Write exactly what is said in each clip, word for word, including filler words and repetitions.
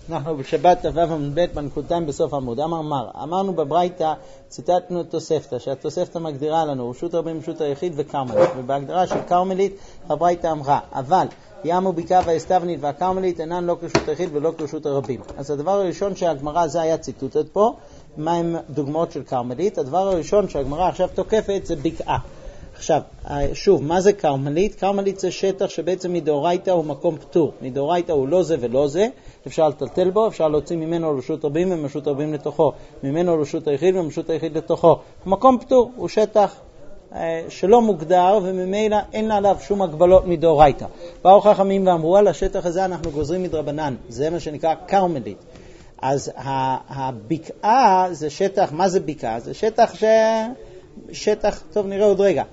אנחנו בשבת ת"ו עמוד ב' בנקודתיים בסוף עמוד. אמר מר, אמרנו בברייתא, ציטטנו את תוספתא, שהתוספתא מגדירה לנו רשות הרבים, רשות היחיד וקרמלית, ובהגדרה של קרמלית הברייתא אמרה, אבל ימו בקעה והאסתבנית והקרמלית אינן לא כרשות היחיד ולא כרשות הרבים. אז הדבר הראשון שהגמרא, זה היה ציטוטת פה, מהם דוגמאות של קרמלית? הדבר הראשון שהגמרא עכשיו תוקפת זה בקעה. עכשיו, שוב, מה זה קרמלית? קרמלית זה שטח שבעצם מדאורייתא הוא מקום פטור. מדאורייתא הוא לא זה ולא זה, אפשר לטלטל בו, אפשר להוציא ממנו רשות רבים ומרשות רבים לתוכו, ממנו רשות היחיד ומרשות היחיד לתוכו. מקום פטור הוא שטח שלא מוגדר וממילא אין עליו שום הגבלות מדאורייתא. באו חכמים ואמרו, על השטח הזה אנחנו גוזרים מדרבנן, זה מה שנקרא קרמלית. אז הבקעה זה שטח, מה זה בקעה? זה שטח ש... שטח, טוב נראה עוד רגע.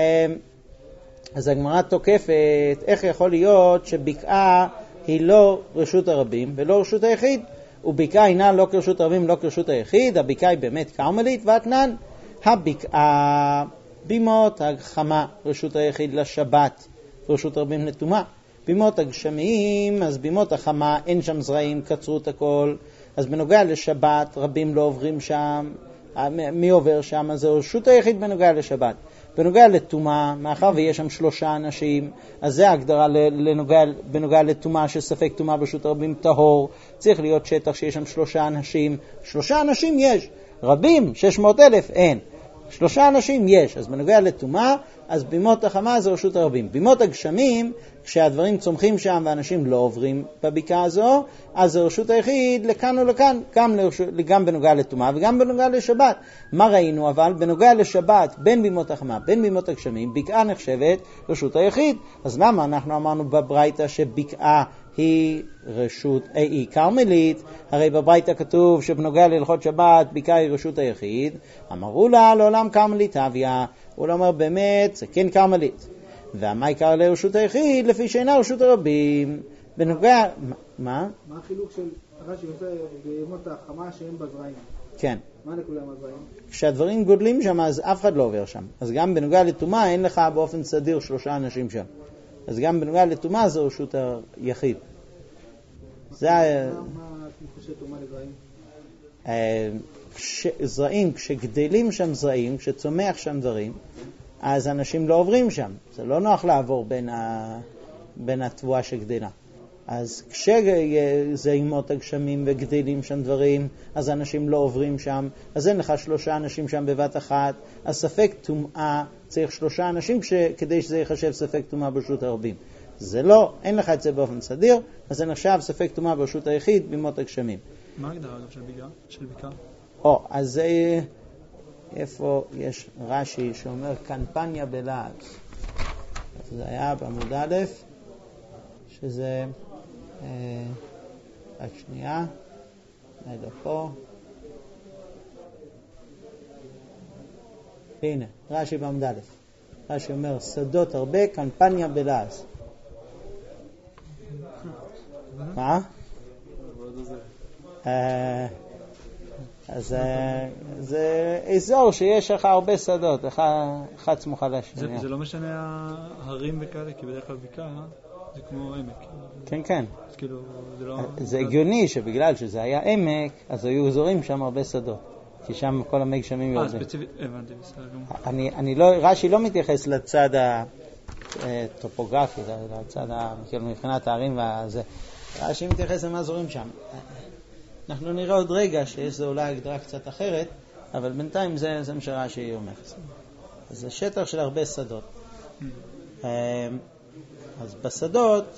אז הגמרא תוקפת, איך יכול להיות שבקעה היא לא רשות הרבים ולא רשות היחיד, ובקעה אינה לא כרשות הרבים לא כרשות היחיד, הבקעה היא באמת קרמלית, ואתנן הבקעה בימות הגחמה רשות היחיד לשבת ורשות הרבים לטומאה. בימות הגשמיים, אז בימות החמה אין שם זרעים, קצרו את הכל, אז בנוגע לשבת רבים לא עוברים שם, מי עובר שם? אז זה רשות היחיד בנוגע לשבת. בנוגע לטומאה, מאחר ויש שם שלושה אנשים, אז זה ההגדרה לנוגע, בנוגע לטומאה שספק טומאה ברשות הרבים טהור, צריך להיות שטח שיש שם שלושה אנשים. שלושה אנשים יש, רבים, שש מאות אלף אין. שלושה אנשים יש, אז בנוגע לטומאה, אז בימות החמה זה רשות הרבים. בימות הגשמים, כשהדברים צומחים שם ואנשים לא עוברים בבקעה הזו, אז זה רשות היחיד לכאן או לכאן, גם, לרשות, גם בנוגע לטומאה וגם בנוגע לשבת. מה ראינו אבל? בנוגע לשבת, בין בימות החמה, בין בימות הגשמים, בקעה נחשבת רשות היחיד. אז למה אנחנו אמרנו בברייתא שבקעה היא רשות, היא קרמלית? הרי בברייתא כתוב שבנוגע להלכות שבת בקעה היא רשות היחיד. אמרו לה לעולם קרמלית אביה, הוא לא אומר באמת זה כן קרמלית. ומה עיקר לרשות היחיד לפי שאינה רשות הרבים? בנוגע, מה? מה החילוק של רש"י עושה בימות החמה שאין בזרעים? כן. מה לכולם הזרעים? כשהדברים גודלים שם אז אף אחד לא עובר שם. אז גם בנוגע לטומאה אין לך באופן סדיר שלושה אנשים שם. אז גם בנוגע לטומאה זה רשות היחיד. זה מה אתה חושב טומאה לזרעים? זרעים, כשגדלים שם זרעים, כשצומח שם דברים, אז אנשים לא עוברים שם. זה לא נוח לעבור בין, ה... בין התבואה שגדלה. אז כשזה ימות הגשמים וגדלים שם דברים, אז אנשים לא עוברים שם. אז אין לך שלושה אנשים שם בבת אחת. אז ספק טומאה צריך שלושה אנשים כש... כדי שזה יחשב ספק טומאה ברשות הרבים. זה לא, אין לך את זה באופן סדיר, אז זה נחשב ספק טומאה ברשות היחיד בימות הגשמים. מה הגדרה אגב של בקעה? של בקעה? או, אז זה... איפה יש רש"י שאומר קנפניה בלעד. זה היה בעמוד א', שזה אה, רק שנייה, נדע פה. הנה, רש"י בעמוד א'. רש"י אומר שדות הרבה, קנפניה בלעד. מה? אה... אז זה אזור שיש לך הרבה שדות, אחד סמוכה לשנייה. זה לא משנה ההרים וכאלה, כי בדרך כלל בקעה זה כמו עמק. כן, כן. אז כאילו זה לא... זה הגיוני שבגלל שזה היה עמק, אז היו אזורים שם הרבה שדות. כי שם כל המי גשמים יורדים. אה, ספציפית, הבנתי, בסדר. אני לא, רש"י לא מתייחס לצד הטופוגרפי, לצד מבחינת הערים והזה. רש"י מתייחס למה זורים שם. אנחנו נראה עוד רגע שיש זה אולי הגדרה קצת אחרת, אבל בינתיים זה, זה משרה שהיא אומרת. אז זה שטח של הרבה שדות. אז בשדות,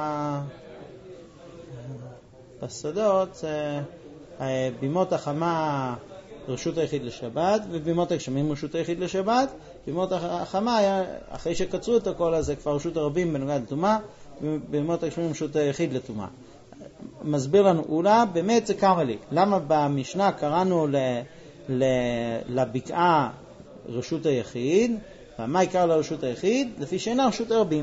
בשדות, בימות החמה רשות היחיד לשבת, ובימות הגשמים רשות היחיד לשבת. בימות החמה, אחרי שקצרו את הכל, אז זה כבר רשות הרבים בנוגע לטומאה, ובימות הגשמים רשות היחיד לטומאה. מסביר לנו אולה, באמת זה קרמלית. למה במשנה קראנו ל, ל, לבקעה רשות היחיד, ומה עיקר לרשות היחיד? לפי שאינה רשות הרבים.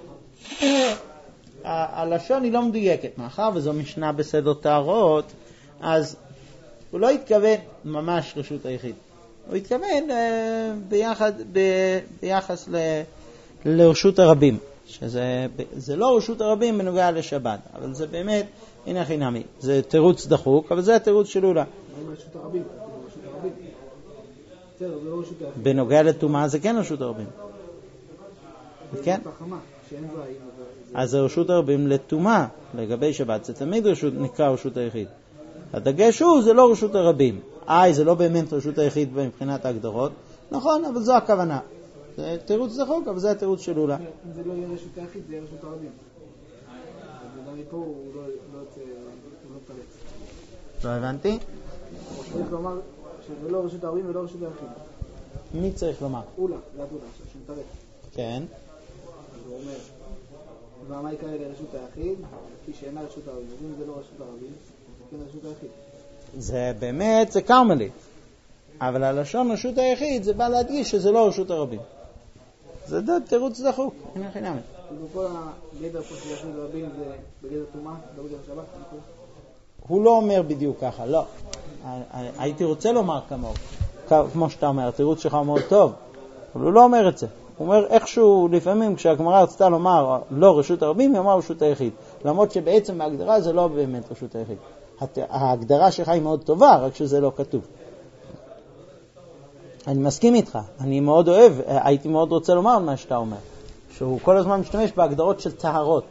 הלשון היא לא מדויקת, מאחר וזו משנה בשדות טהרות, אז הוא לא התכוון ממש רשות היחיד. הוא התכוון ביחד, ב, ביחס ל, לרשות הרבים. שזה זה לא רשות הרבים בנוגע לשבת, אבל זה באמת הנה חינמי. זה תירוץ דחוק, אבל זה התירוץ של אולה. מה עם רשות הרבים? רשות הרבים. בסדר, זה לא רשות הרבים. בנוגע לטומאה זה כן רשות הרבים. כן? אז זה רשות הרבים לטומאה. לגבי שבת זה תמיד רשות, נקרא רשות היחיד. הדגש הוא, זה לא רשות הרבים. איי, זה לא באמת רשות היחיד מבחינת ההגדרות. נכון, אבל זו הכוונה. זה תירוץ דחוק, אבל זה התירוץ של אולה. אם זה לא יהיה רשות היחיד, זה יהיה רשות הרבים. וגם מפה הוא לא פרץ. לא הבנתי? צריך לומר שזה לא רשות הרבים ולא רשות היחיד. מי צריך לומר? אולה, זה אולה, שמתרץ. כן. אז הוא אומר, והמה יקרא לרשות היחיד, כי שאינה רשות הרבים. אם זה לא רשות הרבים, זה כן רשות היחיד. זה באמת, זה קרמלית. אבל הלשון רשות היחיד, זה בא להדגיש שזה לא רשות הרבים. זה די תירוץ דחוק. הנה חינמי. כל הגדר פה של רשות הרבים זה בגדר טומאה, לא בגדר שבת. הוא לא אומר בדיוק ככה, לא. הייתי רוצה לומר כמוהו. כמו שאתה אומר, התירוץ שלך מאוד טוב. אבל הוא לא אומר את זה. הוא אומר איכשהו, לפעמים כשהגמרא רצתה לומר לא רשות הרבים, היא אמרה רשות היחיד. למרות שבעצם ההגדרה זה לא באמת רשות היחיד. ההגדרה שלך היא מאוד טובה, רק שזה לא כתוב. אני מסכים איתך, אני מאוד אוהב, הייתי מאוד רוצה לומר מה שאתה אומר, שהוא כל הזמן משתמש בהגדרות של טהרות.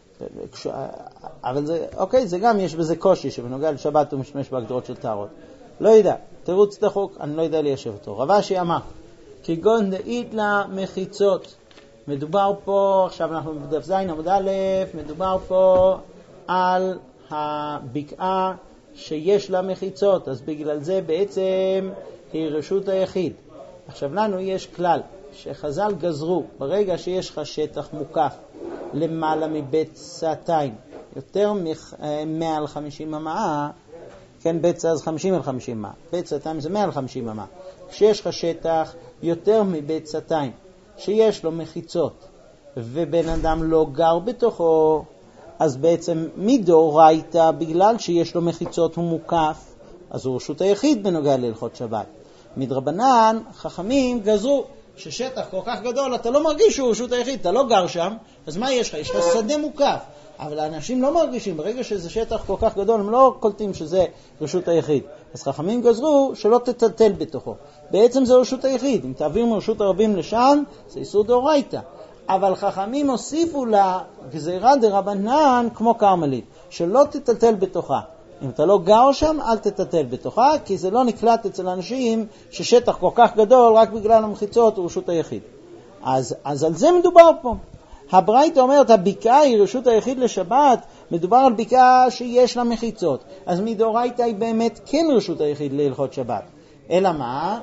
אבל זה, אוקיי, זה גם יש בזה קושי, שבנוגע לשבת הוא משתמש בהגדרות של טהרות. לא יודע, תירוץ דחוק, אני לא יודע ליישב אותו. רבשי אמר, כגון דאית לה מחיצות. מדובר פה, עכשיו אנחנו בדף זין עמוד א', מדובר פה על הבקעה שיש לה מחיצות, אז בגלל זה בעצם היא רשות היחיד. עכשיו לנו יש כלל, שחז"ל גזרו, ברגע שיש לך שטח מוקף למעלה מבית סעתיים, יותר מ-מאה וחמישים אמה, כן, בית סע זה חמישים על חמישים אמה, בית סעתיים זה מאה וחמישים אמה. כשיש לך שטח יותר מבית סעתיים, שיש לו מחיצות, ובן אדם לא גר בתוכו, אז בעצם מדאורייתא, בגלל שיש לו מחיצות הוא מוקף, אז הוא רשות היחיד בנוגע להלכות שבת. מדרבנן, חכמים גזרו ששטח כל כך גדול, אתה לא מרגיש שהוא רשות היחיד, אתה לא גר שם, אז מה יש לך? יש לך שדה מוקף. אבל האנשים לא מרגישים, ברגע שזה שטח כל כך גדול, הם לא קולטים שזה רשות היחיד. אז חכמים גזרו שלא תטלטל בתוכו. בעצם זה רשות היחיד. אם תעביר מרשות הרבים לשם, זה איסור דאורייתא. אבל חכמים הוסיפו לה גזירה דרבנן כמו קרמלית, שלא תטלטל בתוכה. אם אתה לא גר שם, אל תטלטל בתוכה, כי זה לא נקלט אצל אנשים ששטח כל כך גדול, רק בגלל המחיצות הוא רשות היחיד. אז, אז על זה מדובר פה. הברייתא אומרת, הבקעה היא רשות היחיד לשבת, מדובר על בקעה שיש לה מחיצות. אז מדאורייתא היא באמת כן רשות היחיד להלכות שבת. אלא מה?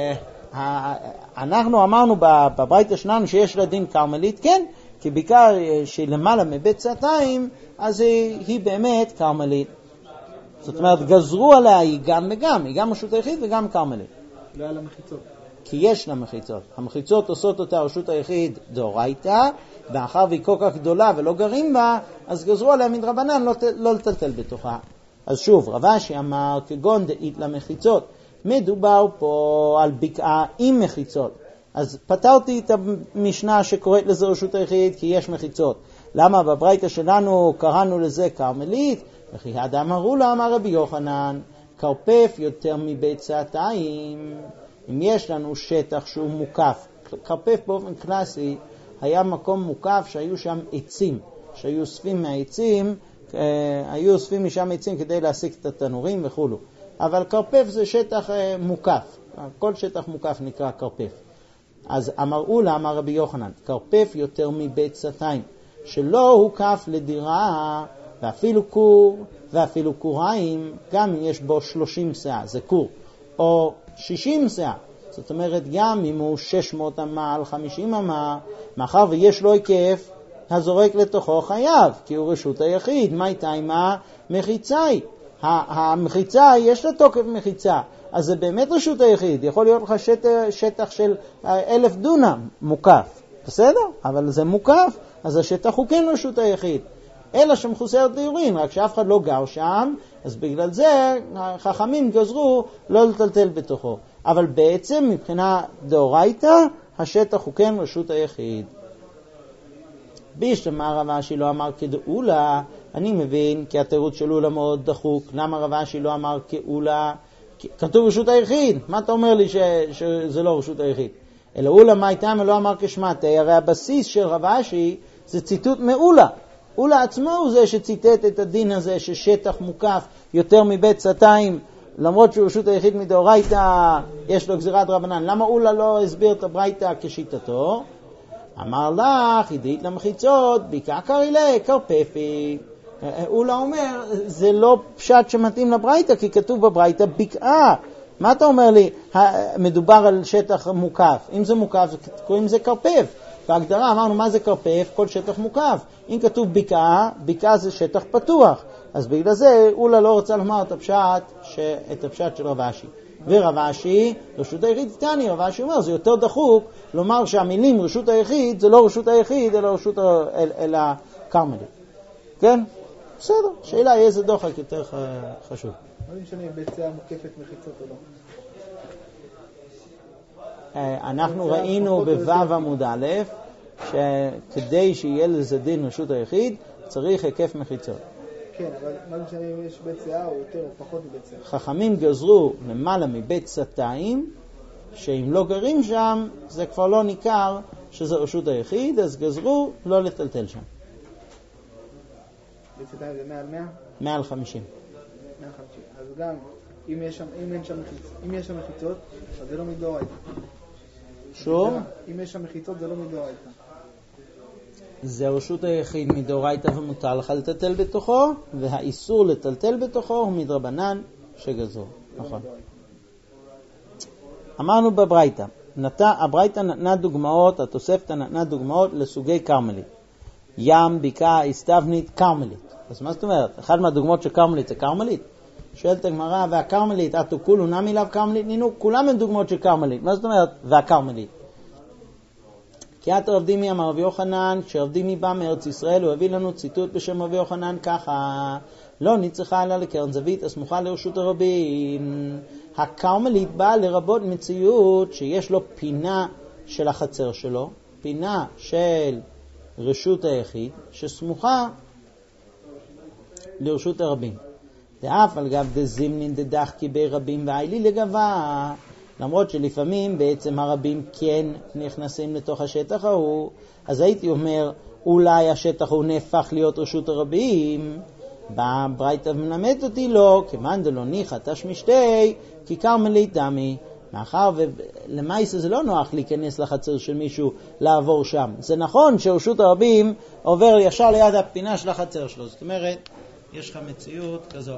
שאנחנו אמרנו בברייתא שלנו שיש לה דין קרמלית, כן, כי בקעה שהיא למעלה מבית סעתיים, אז היא, היא באמת קרמלית. זאת אומרת, גזרו עליה היא גם וגם, היא גם רשות היחיד וגם קרמלית. לא על המחיצות. כי יש לה מחיצות. המחיצות עושות אותה רשות היחיד דאורייתא, ואחר והיא כל כך גדולה ולא גרים בה, אז גזרו עליה מדרבנן לא, לא לטלטל בתוכה. אז שוב, רבשי אמר, כגון דאית לה מחיצות. מדובר פה על בקעה עם מחיצות. אז פתרתי את המשנה שקוראת לזה רשות היחיד, כי יש מחיצות. למה בברייתא שלנו קראנו לזה קרמלית? וכי האדם אמרו לה, אמר רבי יוחנן, קרפף יותר מבית סעתיים. אם יש לנו שטח שהוא מוקף, קרפף באופן קלאסי, היה מקום מוקף שהיו שם עצים, שהיו אוספים מהעצים, היו אוספים משם עצים כדי להשיג את התנורים וכו'. אבל קרפף זה שטח מוקף, כל שטח מוקף נקרא קרפף. אז אמרו לה, אמר רבי יוחנן, קרפף יותר מבית סעתיים, שלא הוקף לדירה, ואפילו קור, ואפילו קוריים, גם אם יש בו שלושים שאה, זה קור, או שישים שאה, זאת אומרת גם אם הוא שש מאות אמה על חמישים אמה, מאחר ויש לו היקף, הזורק לתוכו חייב, כי הוא רשות היחיד. מה הייתה עם המחיצה? המחיצה, יש לה תוקף מחיצה, אז זה באמת רשות היחיד. יכול להיות לך שטח, שטח של אלף דונם מוקף, בסדר? אבל זה מוקף, אז השטח הוא כן רשות היחיד. אלא שמחוסר דיורין, רק שאף אחד לא גר שם, אז בגלל זה החכמים גזרו לא לטלטל בתוכו. אבל בעצם מבחינה דאורייתא, השטח הוא כן רשות היחיד. בישלמה רבשי לא אמר כדאולה, אני מבין כי התירוץ של אולה מאוד דחוק. למה רב אשי לא אמר כאולה? כתוב רשות היחיד. מה אתה אומר לי ש... שזה לא רשות היחיד? אלא אולה מה הייתה לא אמר כשמעתי. הרי הבסיס של רב אשי זה ציטוט מאולה. אולה עצמו הוא זה שציטט את הדין הזה ששטח מוקף יותר מבית סתיים, למרות שהוא רשות היחיד מדאורייתא, יש לו גזירת רבנן. למה אולה לא הסביר את הברייתא כשיטתו? אמר לך, ידעית למחיצות, ביקע קרילה, קרפפי. אולה אומר, זה לא פשט שמתאים לברייתא, כי כתוב בברייתא ביקעה. מה אתה אומר לי? מדובר על שטח מוקף. אם זה מוקף, קוראים לזה קרפף. בהגדרה אמרנו מה זה קרפף? כל שטח מוקף. אם כתוב ביקעה, ביקעה זה שטח פתוח. אז בגלל זה אולה לא רוצה לומר את הפשט, את הפשט של רב אשי. ורב אשי, רשות היחיד תני, רב אשי אומר, זה יותר דחוק לומר שהמילים רשות היחיד זה לא רשות היחיד, אלא רשות אל, אלא קרמלית. כן? בסדר. שאלה היא איזה דוחק יותר חשוב. מה זה משנה אם ביצה מוקפת מחיצות או לא? אנחנו ראינו בו' עמוד א' שכדי שיהיה לזה דין רשות היחיד צריך היקף מחיצות. כן, אבל מה משנה אם יש בית שיער או יותר או פחות מבית שיער? חכמים גזרו למעלה מבית סתיים, שאם לא גרים שם זה כבר לא ניכר שזה רשות היחיד, אז גזרו לא לטלטל שם. בית סתיים זה מעל מאה? מעל חמישים. מעל חמישים. אז גם אם יש שם, אם אין שם מחיצות, אם יש שם מחיצות, אז זה לא מדאורייתא. שוב? אם יש שם מחיצות זה לא מדאורייתא. זה רשות היחיד מדאורייתא ומותר לך לטלטל בתוכו, והאיסור לטלטל בתוכו הוא מדרבנן שגזרו. נכון. אמרנו בברייתא, הברייתא נתנה דוגמאות, התוספתא נתנה דוגמאות לסוגי קרמלית. ים, בקעה, הסתבנית, קרמלית. אז מה זאת אומרת? אחד מהדוגמאות של קרמלית זה קרמלית? שואלת הגמרא, והקרמלית, אתו כולו נמי לאו קרמלית נינו, כולם הם דוגמאות של קרמלית. מה זאת אומרת? והקרמלית. כי את רב דימי אמר רבי יוחנן, כשרב דימי בא מארץ ישראל, הוא הביא לנו ציטוט בשם רבי יוחנן ככה, לא נצטרכה אלא לקרן זווית הסמוכה לרשות הרבים. הקרמלית באה לרבות מציאות שיש לו פינה של החצר שלו, פינה של רשות היחיד, שסמוכה לרשות הרבים. דאף על גב דזימנין דדחקי ברבים ואיילי לגבה, למרות שלפעמים בעצם הרבים כן נכנסים לתוך השטח ההוא, אז הייתי אומר, אולי השטח הוא נהפך להיות רשות הרבים, בברייתא מלמד אותי לא, כמאן דלא ניחא תשמישתי, כי קרמלית דמי, מאחר ולמעשה זה לא נוח להיכנס לחצר של מישהו לעבור שם. זה נכון שרשות הרבים עובר ישר ליד הפינה של החצר שלו, זאת אומרת, יש לך מציאות כזו.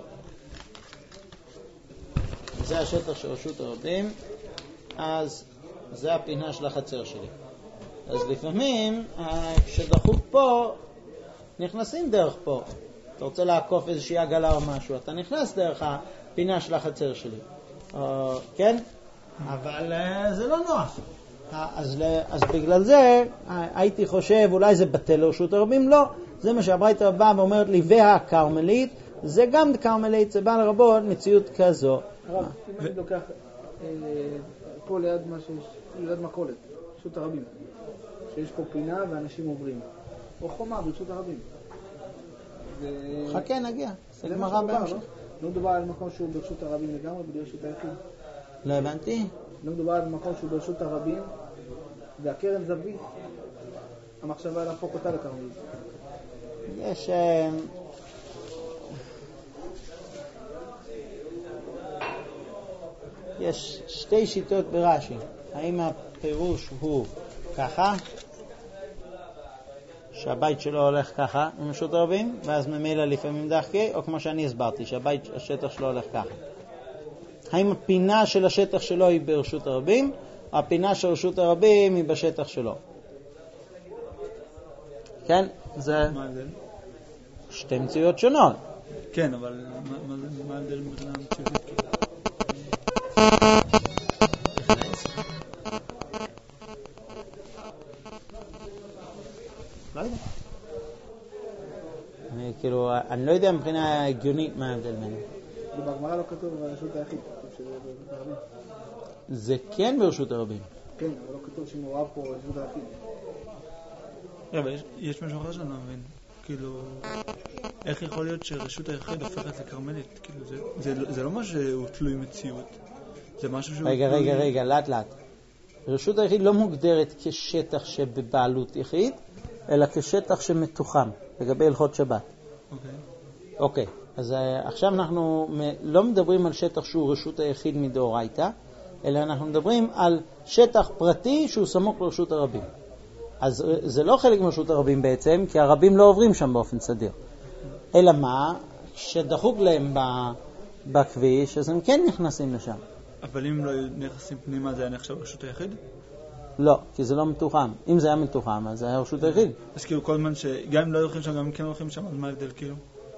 זה השטח של רשות הרבים, אז זה הפינה של החצר שלי. אז לפעמים, כשדחוק פה, נכנסים דרך פה. אתה רוצה לעקוף איזושהי עגלה או משהו, אתה נכנס דרך הפינה של החצר שלי. או, כן? אבל זה לא נוח. אז, אז בגלל זה הייתי חושב, אולי זה בטל לרשות הרבים, לא. זה מה שהברייתא באה ואומרת לי, והקרמלית, זה גם קרמלית, זה בא לרבות מציאות כזו. הרב, אם אני לוקח פה ליד מה שיש, ליד מכולת, רשות הרבים, שיש פה פינה ואנשים עוברים, או חומה ברשות הרבים. חכה, נגיע. זה גמרא בהמשך. לא מדובר על מקום שהוא ברשות הרבים לגמרי, ברשות היחיד. לא הבנתי. לא מדובר על מקום שהוא ברשות הרבים, והקרן זווית, המחשבה להפוך אותה לקרמלית. יש... יש שתי שיטות ברש"י. האם הפירוש הוא ככה, שהבית שלו הולך ככה עם רשות הרבים, ואז ממילא לפעמים דחקי, או כמו שאני הסברתי, שהבית, השטח שלו הולך ככה. האם הפינה של השטח שלו היא ברשות הרבים, או הפינה של רשות הרבים היא בשטח שלו? כן, זה... מה ההבדל? שתי מציאות שונות. כן, אבל מה ההבדל מבחינה מציאותית? לא יודע. אני כאילו, אני לא יודע מבחינה הגיונית מה ההבדל ביניהם. בגמרא לא כתוב ברשות היחיד, כתוב שזה ברשות הרבים. זה כן ברשות הרבים. כן, אבל לא כתוב שמעורב פה ברשות היחיד. אבל יש משהו אחר שאני לא מבין. כאילו, איך יכול להיות שרשות היחיד הופכת לקרמלית? כאילו, זה, זה, זה לא משהו שהוא תלוי מציאות. זה משהו שהוא רגע, תלוי... רגע, רגע, לאט לאט. רשות היחיד לא מוגדרת כשטח שבבעלות יחיד, אלא כשטח שמתוחם, לגבי הלכות שבת. אוקיי. אוקיי, אז עכשיו אנחנו לא מדברים על שטח שהוא רשות היחיד מדאורייתא, אלא אנחנו מדברים על שטח פרטי שהוא סמוך לרשות הרבים. אז זה לא חלק מרשות הרבים בעצם, כי הרבים לא עוברים שם באופן סדיר. אלא מה? שדחוק להם בכביש, אז הם כן נכנסים לשם. אבל אם לא נכנסים פנימה, זה היה נחשב רשות היחיד? לא, כי זה לא מתוחם. אם זה היה מתוחם, אז זה היה רשות היחיד. אז כאילו כל זמן שגם אם לא הולכים שם, גם אם כן הולכים שם, אז מה ההבדל כאילו?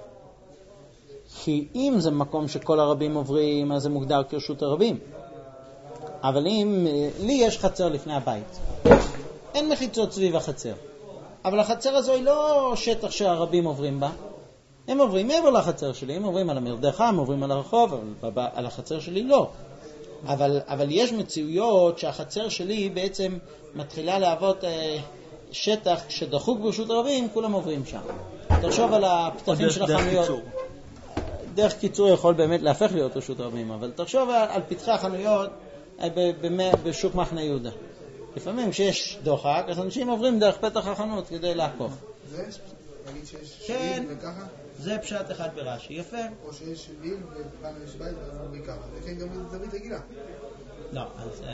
כי אם זה מקום שכל הרבים עוברים, אז זה מוגדר כרשות הרבים. אבל אם, לי יש חצר לפני הבית. אין מחיצות סביב החצר. אבל החצר הזו היא לא שטח שהרבים עוברים בה. הם עוברים מעבר לחצר שלי, הם עוברים על המרדכה, הם עוברים על הרחוב, אבל על החצר שלי לא. אבל, אבל יש מציאויות שהחצר שלי בעצם מתחילה לעבוד אה, שטח שדחוק ברשות הרבים, כולם עוברים שם. תחשוב על הפתחים של החנויות. דרך קיצור. דרך קיצור יכול באמת להפך להיות רשות הרבים, אבל תחשוב על, על פתחי החנויות אה, ב, ב, בשוק מחנה יהודה. לפעמים כשיש דוחק, אז אנשים עוברים דרך פתח החנות כדי לעקוף. זה? נגיד שיש כן, שביל וככה? זה פשט אחד ברש"י, יפה. או שיש שביל ופעם יש בית ועוברים ככה. זה כן גם זווית רגילה. לא, אז...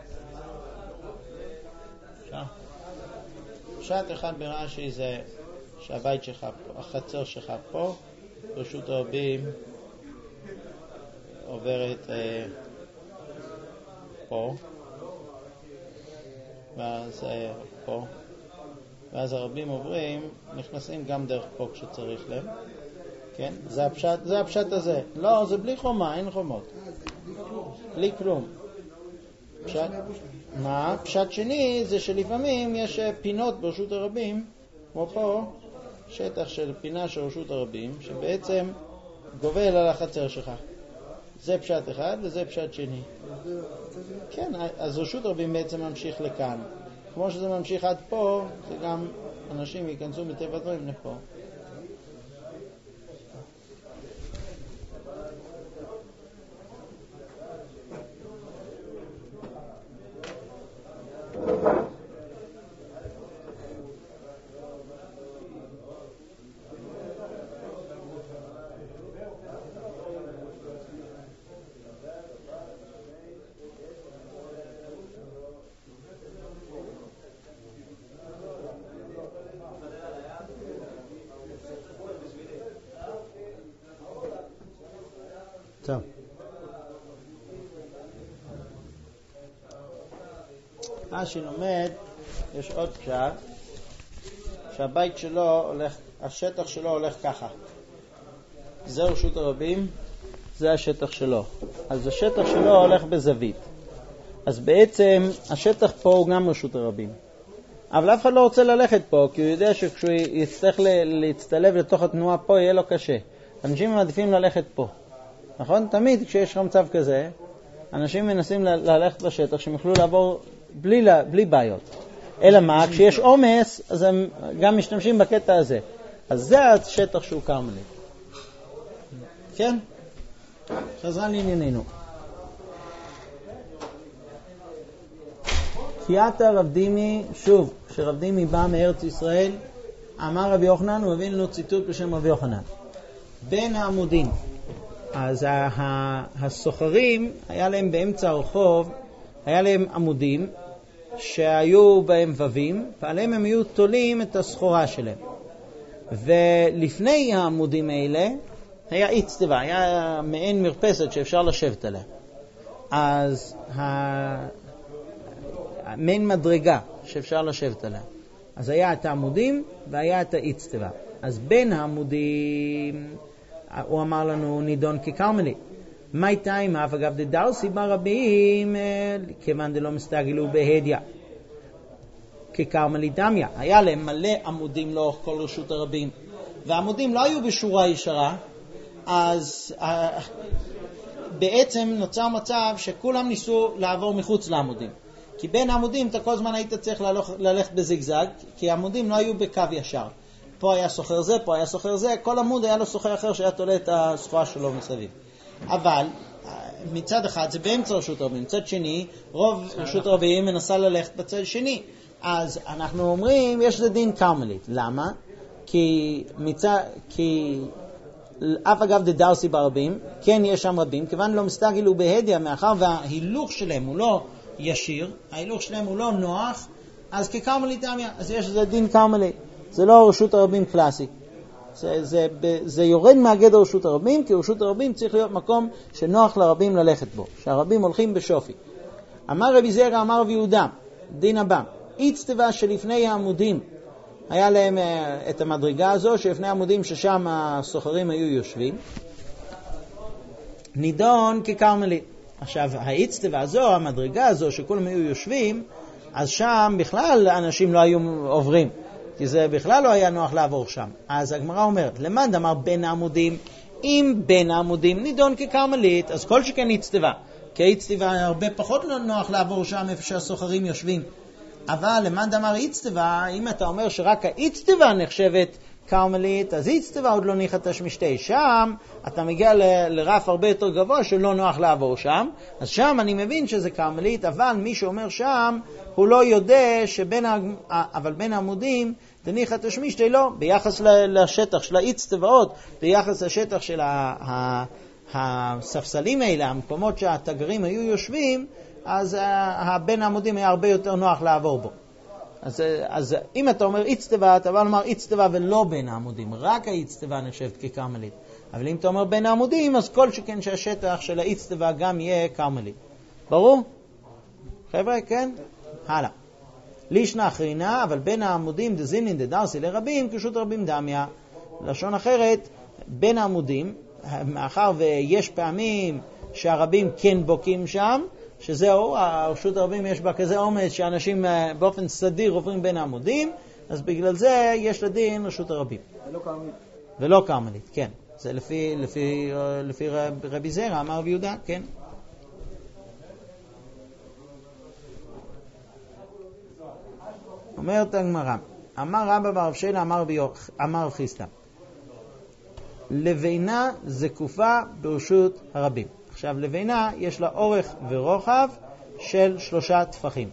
אפשר? פשט אחד ברש"י זה שהבית שלך פה, החצר שלך פה, רשות הרבים עוברת אה, פה. ואז אה, פה, ואז הרבים עוברים, נכנסים גם דרך פה כשצריך להם, כן? זה הפשט, זה הפשט הזה. לא, זה בלי חומה, אין חומות. בלי כלום. פשט, מה? פשט שני זה שלפעמים יש פינות ברשות הרבים, כמו פה, שטח של פינה של רשות הרבים, שבעצם גובל על החצר שלך. זה פשט אחד וזה פשט שני. כן, אז רשות הרבים בעצם ממשיך לכאן. כמו שזה ממשיך עד פה, זה גם אנשים ייכנסו מטבע הדברים לפה. טוב. רש"י לומד, יש עוד פשט, שהבית שלו הולך, השטח שלו הולך ככה. זה רשות הרבים, זה השטח שלו. אז השטח שלו הולך בזווית. אז בעצם השטח פה הוא גם רשות הרבים. אבל אף אחד לא רוצה ללכת פה, כי הוא יודע שכשהוא יצטרך להצטלב לתוך התנועה פה, יהיה לו קשה. אנשים מעדיפים ללכת פה. נכון? תמיד כשיש לך מצב כזה, אנשים מנסים ללכת בשטח שהם יוכלו לעבור בלי, בלי בעיות. אלא מה? כשיש עומס, אז הם גם משתמשים בקטע הזה. אז זה השטח שהוא קרמלי. כן? חזרה לענייננו. קריאתא רב דימי, שוב, כשרב דימי בא מארץ ישראל, אמר רבי יוחנן, הוא הביא לנו ציטוט בשם רבי יוחנן. בין העמודים, אז הסוחרים, היה להם באמצע הרחוב, היה להם עמודים שהיו בהם ווים, ועליהם הם היו תולים את הסחורה שלהם. ולפני העמודים האלה היה עץ טבע, היה מעין מרפסת שאפשר לשבת עליה. אז מעין מדרגה שאפשר לשבת עליה. אז היה את העמודים והיה את העץ טבע. אז בין העמודים הוא אמר לנו נידון כקרמלי. מה הייתה עם אף אגב דדרסי ברבים כיוון דלא מסתגלו בהדיה כקרמלי דמיה. היה להם מלא עמודים לאורך כל רשות הרבים, והעמודים לא היו בשורה ישרה, אז בעצם נוצר מצב שכולם ניסו לעבור מחוץ לעמודים. כי בין העמודים אתה כל הזמן היית צריך ללכת בזיגזג, כי העמודים לא היו בקו ישר. פה היה סוחר זה, פה היה סוחר זה, כל עמוד היה לו סוחר אחר שהיה תולה את הסחורה שלו מסביב. אבל מצד אחד זה באמצע רשות הרבים, מצד שני רוב רשות הרבים מנסה ללכת בצד שני. אז אנחנו אומרים יש זה דין קרמלית. למה? כי מצד כי אף אגב דדרסי ברבים, כן יש שם רבים, כיוון לא מסתגלו בהדיה, מאחר וההילוך שלהם הוא לא ישיר, ההילוך שלהם הוא לא נוח, אז כקרמלית דמיה, אז יש זה דין קרמלית. זה לא רשות הרבים קלאסי. זה, זה, זה יורד מהגדר רשות הרבים, כי רשות הרבים צריך להיות מקום שנוח לרבים ללכת בו, שהרבים הולכים בשופי. אמר רבי זרע, אמר רבי יהודה, דין הבא, איצטבה שלפני העמודים, היה להם את המדרגה הזו, שלפני העמודים ששם הסוחרים היו יושבים, נידון כקרמלית. עכשיו, האיצטבה הזו, המדרגה הזו, שכולם היו יושבים, אז שם בכלל אנשים לא היו עוברים. כי זה בכלל לא היה נוח לעבור שם. אז הגמרא אומרת, למד אמר בין העמודים, אם בין העמודים נידון כקרמלית, אז כל שכן איצטבה. כי האיצטבה הרבה פחות לא נוח לעבור שם איפה שהסוחרים יושבים. אבל למד אמר איצטבה, אם אתה אומר שרק האיצטבה נחשבת קרמלית, אז איצטבה עוד לא ניחא תשמישתי. שם אתה מגיע ל- לרף הרבה יותר גבוה שלא נוח לעבור שם, אז שם אני מבין שזה קרמלית, אבל מי שאומר שם הוא לא יודע שבין ה... אבל בין העמודים דניחא תשמישתי לא, ביחס לשטח של האיצטבאות, ביחס לשטח של ה... ה... הספסלים האלה, המקומות שהתגרים היו יושבים, אז בין העמודים היה הרבה יותר נוח לעבור בו. אז, אז אם אתה אומר איצטבה, אתה בא לומר איצטבה ולא בין העמודים, רק האיצטבה נחשבת כקרמלית. אבל אם אתה אומר בין העמודים, אז כל שכן שהשטח של האיצטבה גם יהיה קרמלית. ברור? חבר'ה, כן? הלאה. לישנה אחרינה, אבל בין העמודים דזינין דדרסי לרבים, כשרות רבים דמיה. לשון אחרת, בין העמודים, מאחר ויש פעמים שהרבים כן בוקים שם, שזהו, הרשות הרבים יש בה כזה עומס שאנשים באופן סדיר עוברים בין העמודים, אז בגלל זה יש לדין רשות הרבים. ולא קרמלית. ולא קרמלית, כן. זה לפי, לפי, לפי רבי זרע, אמר רבי יהודה, כן. אומרת הגמרא, אמר רבא בר אבשלה, אמר רב חיסדא, לבינה זקופה ברשות הרבים. עכשיו, לבינה יש לה אורך ורוחב של שלושה טפחים.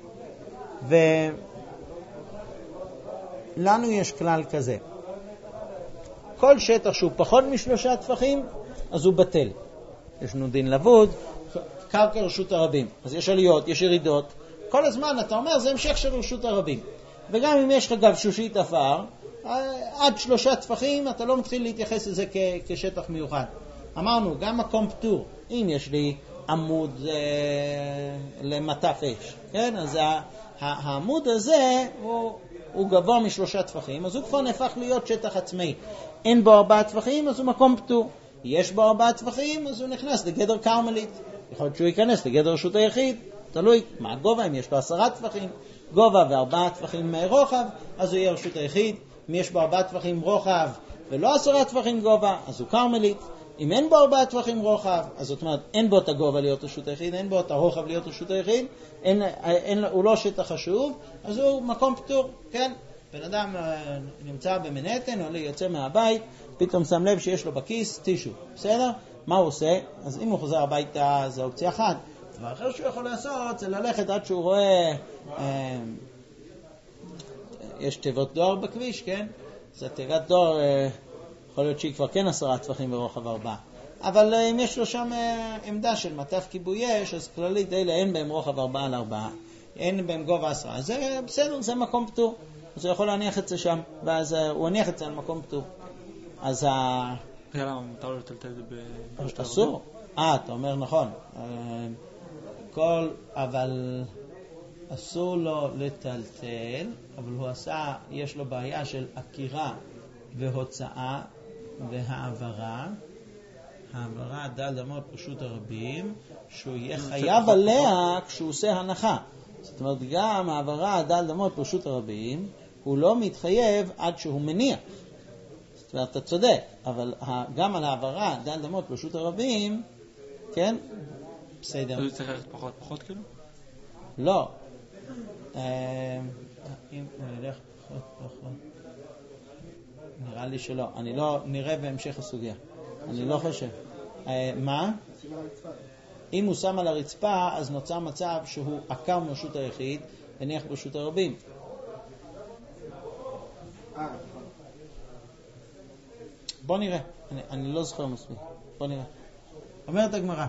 ולנו יש כלל כזה. כל שטח שהוא פחות משלושה טפחים, אז הוא בטל. יש לנו דין לבוד, קרקע רשות הרבים. אז יש עליות, יש ירידות. כל הזמן אתה אומר, זה המשך של רשות הרבים. וגם אם יש לך גבשושית אפר, עד שלושה טפחים אתה לא מתחיל להתייחס לזה כ- כשטח מיוחד. אמרנו, גם מקום פטור, אם יש לי עמוד אה, למטף אש, כן? אז ה- העמוד הזה הוא, הוא גבוה משלושה טפחים, אז הוא כבר נהפך להיות שטח עצמאי. אין בו ארבעה טפחים, אז הוא מקום פטור. יש בו ארבעה טפחים, אז הוא נכנס לגדר קרמלית. יכול להיות שהוא ייכנס לגדר רשות היחיד, תלוי מה הגובה, אם יש לו עשרה טפחים, גובה וארבעה טפחים רוחב, אז הוא יהיה רשות היחיד. אם יש בו ארבעה טפחים רוחב ולא עשרה טפחים גובה, אז הוא קרמלית. אם אין בו ארבעה טפחים רוחב, אז זאת אומרת, אין בו את הגובה להיות רשות היחיד, אין בו את הרוחב להיות רשות היחיד, אין, אין, הוא לא שטח חשוב, אז הוא מקום פטור, כן? בן אדם נמצא במנהטן, או יוצא מהבית, פתאום שם לב שיש לו בכיס טישו, בסדר? מה הוא עושה? אז אם הוא חוזר הביתה, זה אופציה אחת. דבר אחר שהוא יכול לעשות, זה ללכת עד שהוא רואה, אה, יש תיבות דואר בכביש, כן? זה תיבת דואר, אה, יכול להיות שהיא כבר כן עשרה טפחים ברוחב ארבעה. אבל אם יש לו שם עמדה של מטף כיבוי אש, אז כללית אלה אין בהם רוחב ארבעה על ארבעה, אין בהם גובה עשרה. אז זה בסדר, זה מקום פטור. אז הוא יכול להניח את זה שם, ואז הוא הניח את זה על מקום פטור. אז ה... למה מותר לו לטלטל את זה ברשות הרבים? אסור. אה, אתה אומר נכון. כל, אבל אסור לו לטלטל, אבל הוא עשה, יש לו בעיה של עקירה והוצאה והעברה. העברה דל דמות פשוט הרבים, שהוא יהיה חייב עליה כשהוא עושה הנחה. זאת אומרת, גם העברה דל דמות פשוט הרבים, הוא לא מתחייב עד שהוא מניח. זאת אומרת, אתה צודק, אבל גם על העברה דל דמות פשוט הרבים, כן? בסדר. אז הוא צריך ללכת פחות פחות כאילו? לא. אם הוא ילך פחות פחות. נראה לי שלא. אני לא, נראה בהמשך הסוגיה. אני לא חושב. מה? אם הוא שם על הרצפה, אז נוצר מצב שהוא עקר מרשות היחיד, הניח ברשות הרבים. בוא נראה. אני, אני לא זוכר מספיק. בוא נראה. אומרת הגמרא.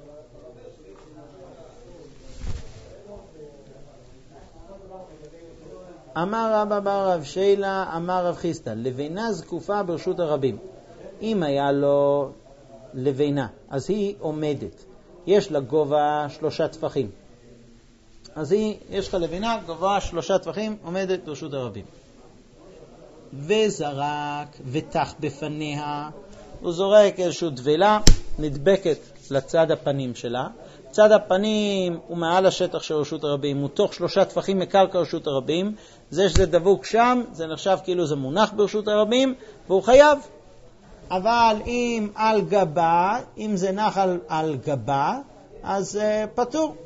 אמר רבא בר רב שיילה, אמר רב חיסדא, לבינה זקופה ברשות הרבים. אם היה לו לבינה, אז היא עומדת. יש לה גובה שלושה טפחים. אז היא, יש לך לבינה, גובה שלושה טפחים, עומדת ברשות הרבים. וזרק ותח בפניה, הוא זורק איזושהי דבלה, נדבקת לצד הפנים שלה. צד הפנים הוא מעל השטח של רשות הרבים, הוא תוך שלושה טפחים מקרקע רשות הרבים. זה שזה דבוק שם, זה נחשב כאילו זה מונח ברשות הרבים, והוא חייב. אבל אם על גבה, אם זה נח על, על גבה, אז uh, פטור.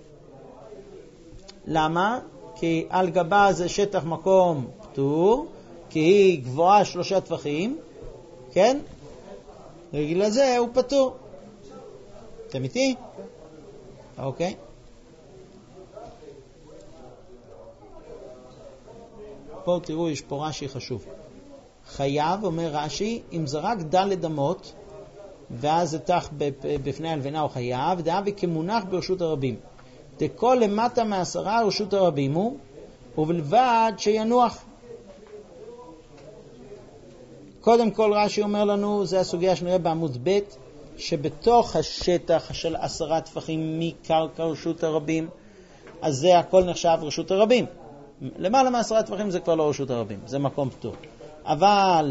למה? כי על גבה זה שטח מקום פטור, כי היא גבוהה שלושה טפחים, כן? בגלל זה הוא פטור. אתם איתי? אוקיי. פה תראו, יש פה רש"י חשוב. חייב, אומר רש"י, אם זרק דלת אמות, ואז זה תח בפני הלבנה הוא חייב, דאבי כמונח ברשות הרבים. דכל למטה מעשרה רשות הרבים הוא, ובלבד שינוח. קודם כל רש"י אומר לנו, זה הסוגיה שנראה בעמוד ב', שבתוך השטח של עשרה טפחים מקרקע רשות הרבים, אז זה הכל נחשב רשות הרבים. למעלה מעשרה טפחים זה כבר לא רשות הרבים, זה מקום פטור. אבל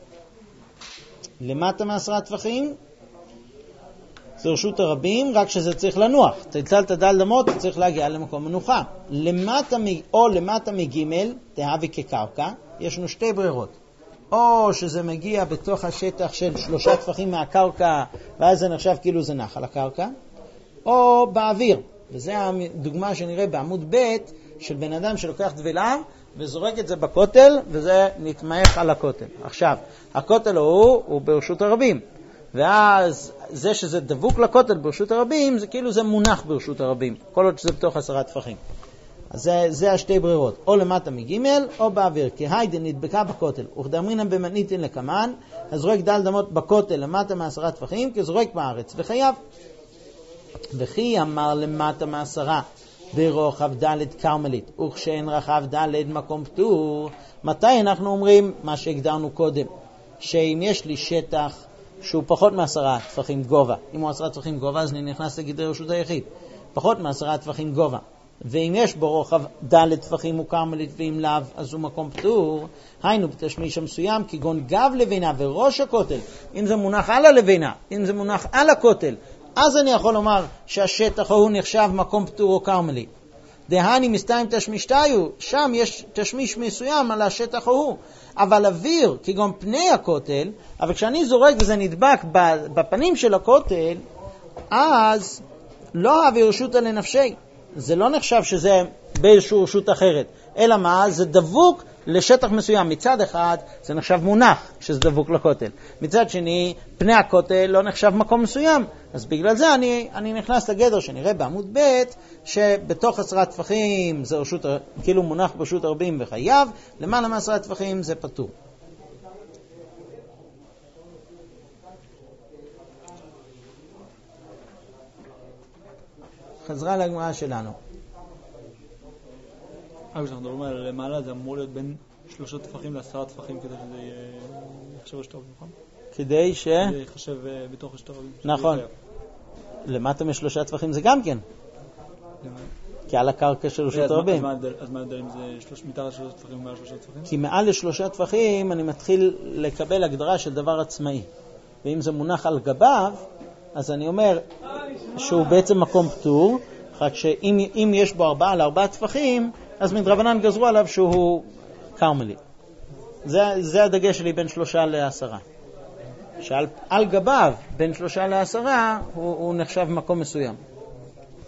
למטה מעשרה טפחים זה רשות הרבים, רק שזה צריך לנוח. תצלת דל דמות, צריך להגיע למקום מנוחה. למטה או למטה מגימל, תהווי כקרקע, יש לנו שתי ברירות. או שזה מגיע בתוך השטח של שלושה טפחים מהקרקע, ואז זה נחשב כאילו זה נח על הקרקע, או באוויר. וזה הדוגמה שנראה בעמוד ב' של בן אדם שלוקח דבלה, וזורק את זה בכותל, וזה נתמך על הכותל. עכשיו, הכותל הוא, הוא ברשות הרבים. ואז זה שזה דבוק לכותל ברשות הרבים, זה כאילו זה מונח ברשות הרבים, כל עוד שזה בתוך עשרה טפחים. אז זה, זה השתי ברירות, או למטה מגימל, או באוויר. כי היידן נדבקה בכותל, וכדאמרינן במניתין לקמן, הזורק דל דמות בכותל למטה מעשרה טפחים, כזורק בארץ, וחייב. וכי אמר למטה מעשרה, ברוחב דלת קרמלית, וכשאין רחב דלת מקום פטור. מתי אנחנו אומרים מה שהגדרנו קודם? שאם יש לי שטח שהוא פחות מעשרה טפחים גובה, אם הוא עשרה טפחים גובה, אז אני נכנס לגדרי רשות היחיד. פחות מעשרה טפחים גובה. ואם יש בו רוחב דלת טפחים הוא קרמלית, ואם לאו, אז הוא מקום פטור. היינו בתשמיש המסוים, כגון גב לבינה וראש הכותל. אם זה מונח על הלבינה, אם זה מונח על הכותל, אז אני יכול לומר שהשטח הוא נחשב מקום פטור או קרמלי. דהני מסתיים תשמישתיו, שם יש תשמיש מסוים על השטח הוא. אבל אוויר, כגון פני הכותל, אבל כשאני זורק וזה נדבק בפנים של הכותל, אז לא אוויר רשות לנפשי. זה לא נחשב שזה באיזשהו רשות אחרת. אלא מה? זה דבוק לשטח מסוים. מצד אחד זה נחשב מונח שזה דבוק לכותל. מצד שני, פני הכותל לא נחשב מקום מסוים. אז בגלל זה אני, אני נכנס לגדר שנראה בעמוד ב' שבתוך עשרה טפחים זה רשות, כאילו מונח ברשות הרבים וחייב, למעלה מעשרה טפחים זה פטור. חזרה לגמרא שלנו. אבל כשאנחנו מדברים על למעלה, זה אמור להיות בין שלושה טפחים לעשרה טפחים כדי שזה יחשב רשות הרבים, נכון? כדי ש... כדי יחשב בתוך רשות הרבים. נכון. למטה משלושה טפחים זה גם כן. כי על הקרקע של רשות הרבים. אז מה ההבדל אם זה מתחת שלושה טפחים ומעל שלושה טפחים? כי מעל לשלושה טפחים אני מתחיל לקבל הגדרה של דבר עצמאי. ואם זה מונח על גביו, אז אני אומר שהוא בעצם מקום פטור, רק שאם יש בו ארבעה לארבעה טפחים, אז מדרבנן גזרו עליו שהוא קרמלי. זה, זה הדגש שלי בין שלושה לעשרה. שעל על גביו בין שלושה לעשרה הוא, הוא נחשב מקום מסוים.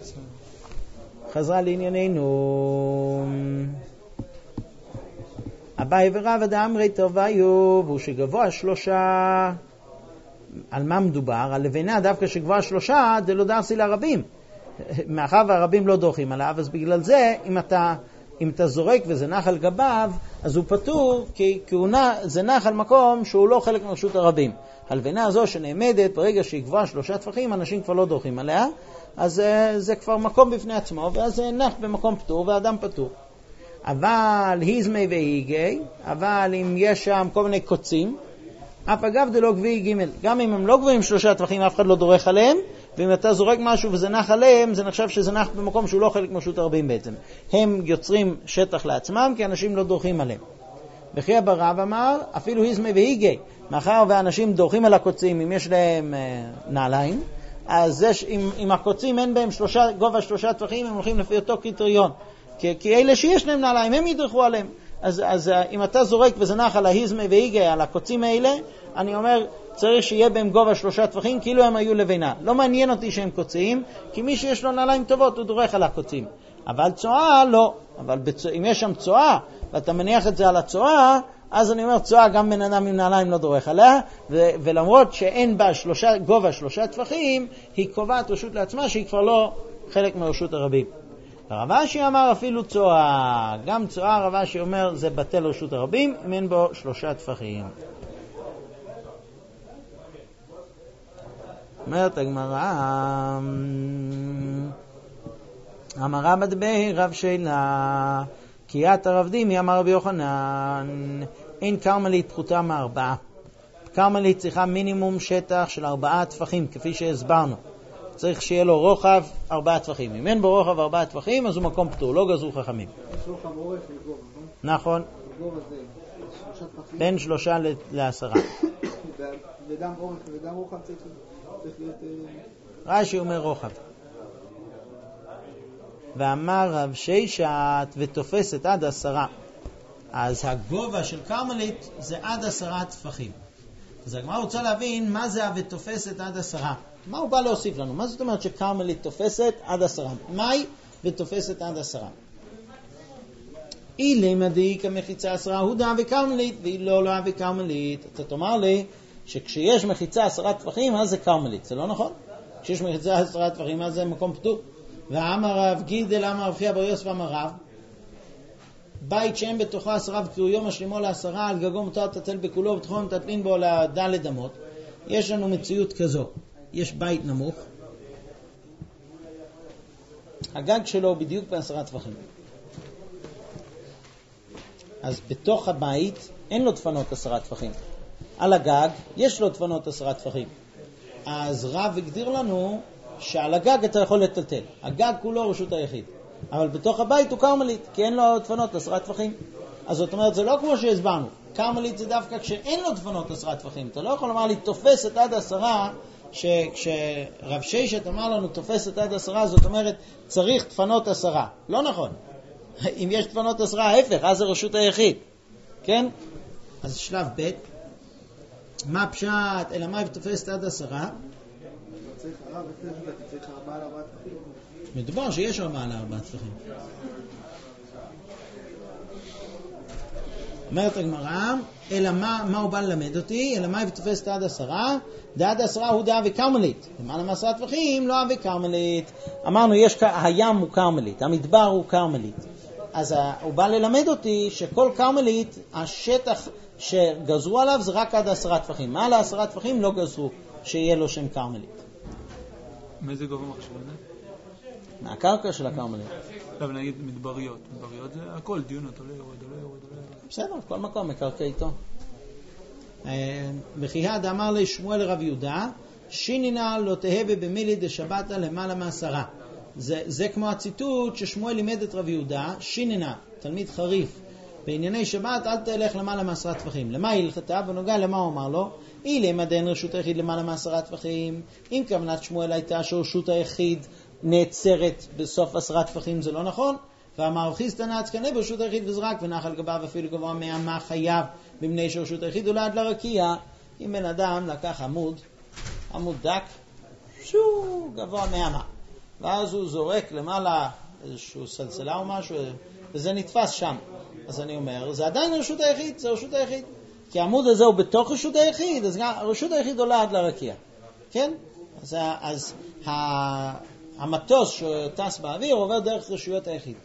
חזרה לענייננו. אביי ורבא דאמרי טוביו, והוא שגבוה שלושה, על מה מדובר? על לבנה דווקא שגבוה שלושה, זה לא דרסי לרבים. מאחר והרבים לא דורכים עליו, אז בגלל זה, אם אתה, אם אתה זורק וזה נח על גביו, אז הוא פטור, כי, כי הוא נח, זה נח על מקום שהוא לא חלק מרשות הרבים. הלבנה הזו שנעמדת, ברגע שהיא גבוהה שלושה טפחים, אנשים כבר לא דורכים עליה, אז זה כבר מקום בפני עצמו, ואז זה נח במקום פטור, והאדם פטור. אבל היזמי והיגי, אבל אם יש שם כל מיני קוצים, אף אגב זה לא גביעי ג', גם אם הם לא גבוהים שלושה טפחים, אף אחד לא דורך עליהם, ואם אתה זורק משהו וזה נח עליהם, זה נחשב שזה נח במקום שהוא לא חלק מרשות הרבים בעצם. הם יוצרים שטח לעצמם, כי אנשים לא דורכים עליהם. וכי ברב אמר, אפילו היזמי והיגי, מאחר ואנשים דורכים על הקוצים, אם יש להם אה, נעליים, אז יש, אם, אם הקוצים אין בהם שלושה, גובה שלושה טפחים, הם הולכים לפי אותו קריטריון. כי, כי אלה שיש להם נעליים, הם ידרכו עליהם. אז, אז אם אתה זורק וזה נח על ההיזמי והיגי, על הקוצים האלה, אני אומר, צריך שיהיה בהם גובה שלושה טפחים, כאילו הם היו לבינה. לא מעניין אותי שהם קוצים, כי מי שיש לו נעליים טובות, הוא דורך על הקוצים. אבל צועה, לא. אבל בצוע, אם יש שם צועה, ואתה מניח את זה על הצועה, אז אני אומר, צועה גם בן אדם עם נעליים לא דורך עליה, ו- ולמרות שאין בה שלושה, גובה שלושה טפחים, היא קובעת רשות לעצמה שהיא כבר לא חלק מרשות הרבים. הרב אשי אמר אפילו צועה, גם צועה הרב אשי אומר זה בטל רשות הרבים, אם אין בו שלושה טפחים. אומרת הגמרא, אמרה מדבר רב שאלה, קריאת הרב דימי אמר רבי יוחנן, אין קרמלית פחותה מארבעה. קרמלית צריכה מינימום שטח של ארבעה טפחים, כפי שהסברנו. צריך שיהיה לו רוחב ארבעה טפחים. אם אין בו רוחב ארבעה טפחים, אז הוא מקום פטור, לא גזרו חכמים. יש רוחב אורך וגובה, נכון. גובה זה שלושה טפחים. בין שלושה לעשרה. וגם אורך וגם רוחב צריך להיות... רש"י אומר רוחב. ואמר רב שישת ותופסת עד עשרה. אז הגובה של קרמלית זה עד עשרה טפחים. אז הגמרא רוצה להבין מה זה ותופסת עד עשרה. מה הוא בא להוסיף לנו? מה זאת אומרת שקרמלית תופסת עד עשרה? מהי ותופסת עד עשרה? אילם מדאיק המחיצה עשרה הוא דעה וקרמלית, והיא לא לא וקרמלית. אתה תאמר לי שכשיש מחיצה עשרה טפחים, אז זה קרמלית. זה לא נכון? כשיש מחיצה עשרה טפחים, אז זה מקום פטור. ואמר רב גידל, אמר רב חייא בר יוסף אמר רב, בית שאין בתוכו עשרה וקראו יום השלימו לעשרה, על גגו מותר לטטל בכולו ובתוכו מטטלין בו לדלת אמות. יש לנו מציאות כזו. יש בית נמוך, הגג שלו הוא בדיוק בעשרה טפחים. אז בתוך הבית אין לו דפנות עשרה טפחים. על הגג יש לו דפנות עשרה טפחים. אז רב הגדיר לנו שעל הגג אתה יכול לטלטל. הגג כולו רשות היחיד. אבל בתוך הבית הוא קרמלית, כי אין לו דפנות עשרה טפחים. אז זאת אומרת, זה לא כמו שהסברנו. קרמלית זה דווקא כשאין לו דפנות עשרה טפחים. אתה לא יכול לומר לי, תופסת עד עשרה, שכשרב שישת אמר לנו, תופסת עד עשרה, זאת אומרת, צריך דפנות עשרה. לא נכון. אם יש דפנות עשרה, ההפך, אז זה רשות היחיד. כן? אז שלב ב' מה פשט, אלא מה תופסת עד עשרה? צריך הרב, צריך ארבעה לארבעה טפחים. מדובר שיש ארבעה לארבעה טפחים. אומרת הגמרא, אלא מה, מה הוא בא ללמד אותי? אלא מה היא תופסת עד עשרה? דעד עשרה הוא דעה וקרמלית. למעלה מעשרה טפחים, לא וקרמלית. אמרנו, יש, הים הוא קרמלית, המדבר הוא קרמלית. אז הוא בא ללמד אותי שכל קרמלית, השטח שגזרו עליו זה רק עד עשרה טפחים. מעל העשרה טפחים לא גזרו שיהיה לו שם קרמלית. מאיזה גובה מחשב הזה? מהקרקע של הקרמלית. לא, נגיד מדבריות. מדבריות זה הכל, דיונות, עולה, יורד, עולה, יורד, עולה. בסדר, כל מקום מקרקע איתו. וכיהד אמר לי שמואל רב יהודה, שינינה לא תהווה במילי דשבתה למעלה מעשרה. זה, זה כמו הציטוט ששמואל לימד את רב יהודה, שינינה, תלמיד חריף, בענייני שבת אל תלך למעלה מעשרה טפחים. למה היא הלכתה? בנוגע למה הוא אמר לו? אילא מדין רשות היחיד למעלה מעשרה טפחים. אם כוונת שמואל הייתה שרשות היחיד נעצרת בסוף עשרה טפחים, זה לא נכון. ואמר חיסטא נעץ קנה ברשות היחיד וזרק ונח על גביו אפילו גבוה מהמה חייב במפני שרשות היחיד הוא לעד לרקיע. אם בן אדם לקח עמוד, עמוד דק, שו גבוה מהמה, ואז הוא זורק למעלה איזשהו סלסלה או משהו, וזה נתפס שם. אז אני אומר, זה עדיין רשות היחיד, זה רשות היחיד. כי העמוד הזה הוא בתוך רשות היחיד, אז רשות היחיד עולה עד לרקיע. כן? אז, אז המטוס שטס באוויר עובר דרך רשויות היחיד.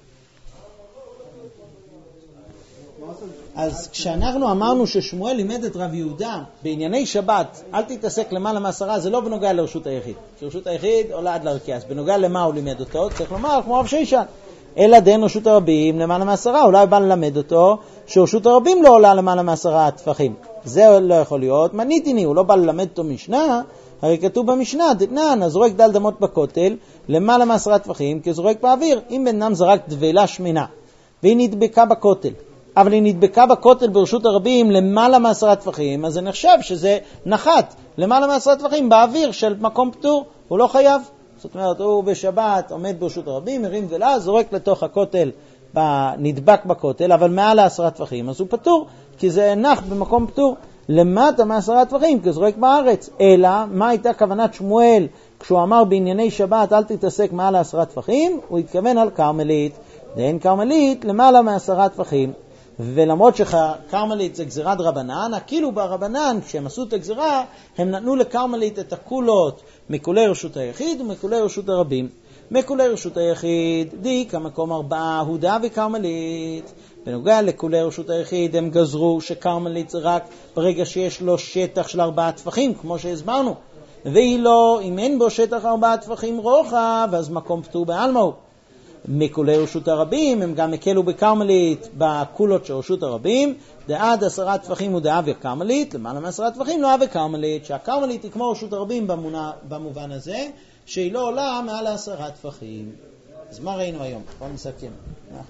אז כשאנחנו אמרנו ששמואל לימד את רב יהודה בענייני שבת, אל תתעסק למעלה מעשרה, זה לא בנוגע לרשות היחיד. כי רשות היחיד עולה עד לרקיע. אז בנוגע למה הוא לימד אותו, צריך לומר כמו רב שישן. אלא דין רשות הרבים למעלה מעשרה, אולי בא ללמד אותו שרשות הרבים לא עולה למעלה מעשרה טפחים. זה לא יכול להיות. מניתיני, הוא לא בא ללמד אותו משנה, הרי כתוב במשנה, דתנן, הזורק דל דמות בכותל למעלה מעשרה טפחים, כזורק באוויר. אם בן אדם זרק דבלה שמנה, והיא נדבקה בכותל, אבל היא נדבקה בכותל ברשות הרבים למעלה מעשרה טפחים, אז זה נחשב שזה נחת למעלה מעשרה טפחים באוויר של מקום פטור, הוא לא חייב. זאת אומרת, הוא בשבת עומד ברשות הרבים, מרים דבלה, זורק לתוך הכותל, נדבק בכותל, אבל מעל העשרה טפחים, אז הוא פטור, כי זה נח במקום פטור. למטה מעשרה טפחים, כזורק בארץ. אלא, מה הייתה כוונת שמואל כשהוא אמר בענייני שבת, אל תתעסק מעל העשרה טפחים? הוא התכוון על קרמלית. דהן קרמלית למעלה מעשרה טפחים. ולמרות שקרמלית זה גזירת רבנן, כאילו ברבנן, כשהם עשו את הגזירה, הם נתנו לקרמלית את הקולות מקולי רשות היחיד ומקולי רשות הרבים. מקולי רשות היחיד, די כמקום ארבעה, הודה וקרמלית. בנוגע לקולי רשות היחיד, הם גזרו שקרמלית זה רק ברגע שיש לו שטח של ארבעה טפחים, כמו שהסברנו. והיא לא, אם אין בו שטח ארבעה טפחים רוחב, אז מקום פטור בעלמא הוא. מקולי רשות הרבים, הם גם הקלו בקרמלית בקולות של רשות הרבים, דעד עשרה טפחים הוא דעה וקרמלית, למעלה מעשרה טפחים לא וקרמלית, שהקרמלית היא כמו רשות הרבים במונה, במובן הזה, שהיא לא עולה מעל עשרה טפחים. אז מה ראינו היום? בוא נסכם.